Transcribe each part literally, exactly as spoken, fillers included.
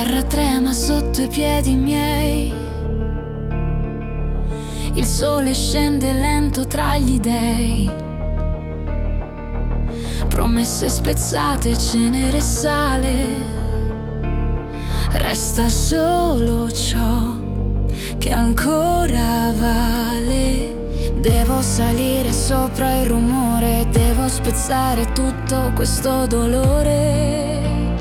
terra trema sotto i piedi miei. Il sole scende lento tra gli dei. Promesse spezzate, cenere e sale. Resta solo ciò che ancora vale. Devo salire sopra il rumore, devo spezzare tutto questo dolore.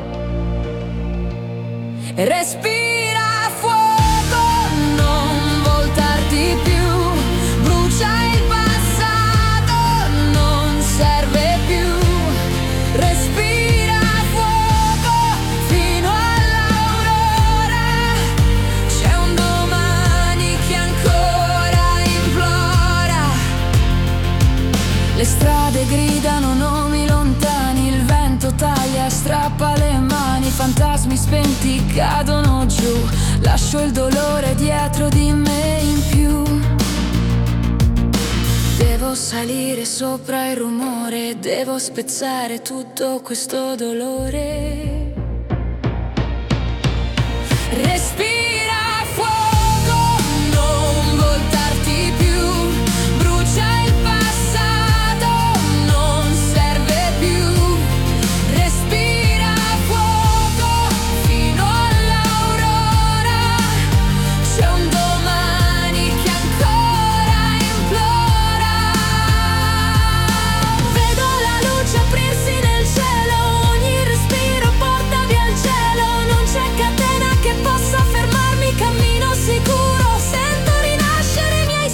Respira fuoco, non voltarti più. Brucia il passato, non serve più. Respira fuoco fino all'aurora. C'è un domani che ancora implora. Le strade gridano nomi lontani, il vento taglia e strappa le mani. Fantasmi spenti cadono giù, lascio il dolore dietro di me in più. Devo salire sopra il rumore, devo spezzare tutto questo dolore. Respira fuoco, non voltarti più. Brucia il passato, non serve più. Respira fuoco fino all'aurora. C'è un domani che ancora implora. Vedo la luce aprirsi nel cielo, ogni respiro porta via il cielo. Non c'è catena che possa fermarmi, cammino sicuro, sento rinascere i miei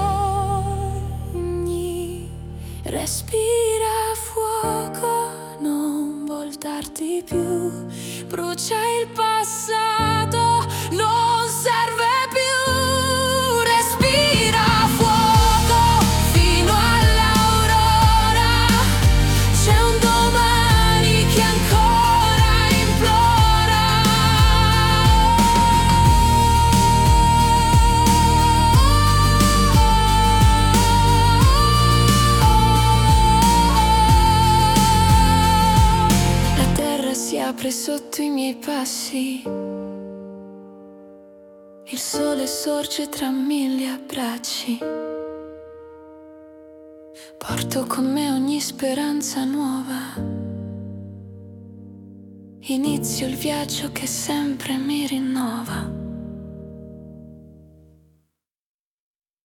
sogni. Respira fuoco, non voltarti più. Brucia il passato, non serve più. Respira fuoco fino all'aurora. C'è un domani che ancora implora. La terra si apre sotto i miei passi. Il sole sorge tra mille abbracci. Porto con me ogni speranza nuova. Inizio il viaggio che sempre mi rinnova.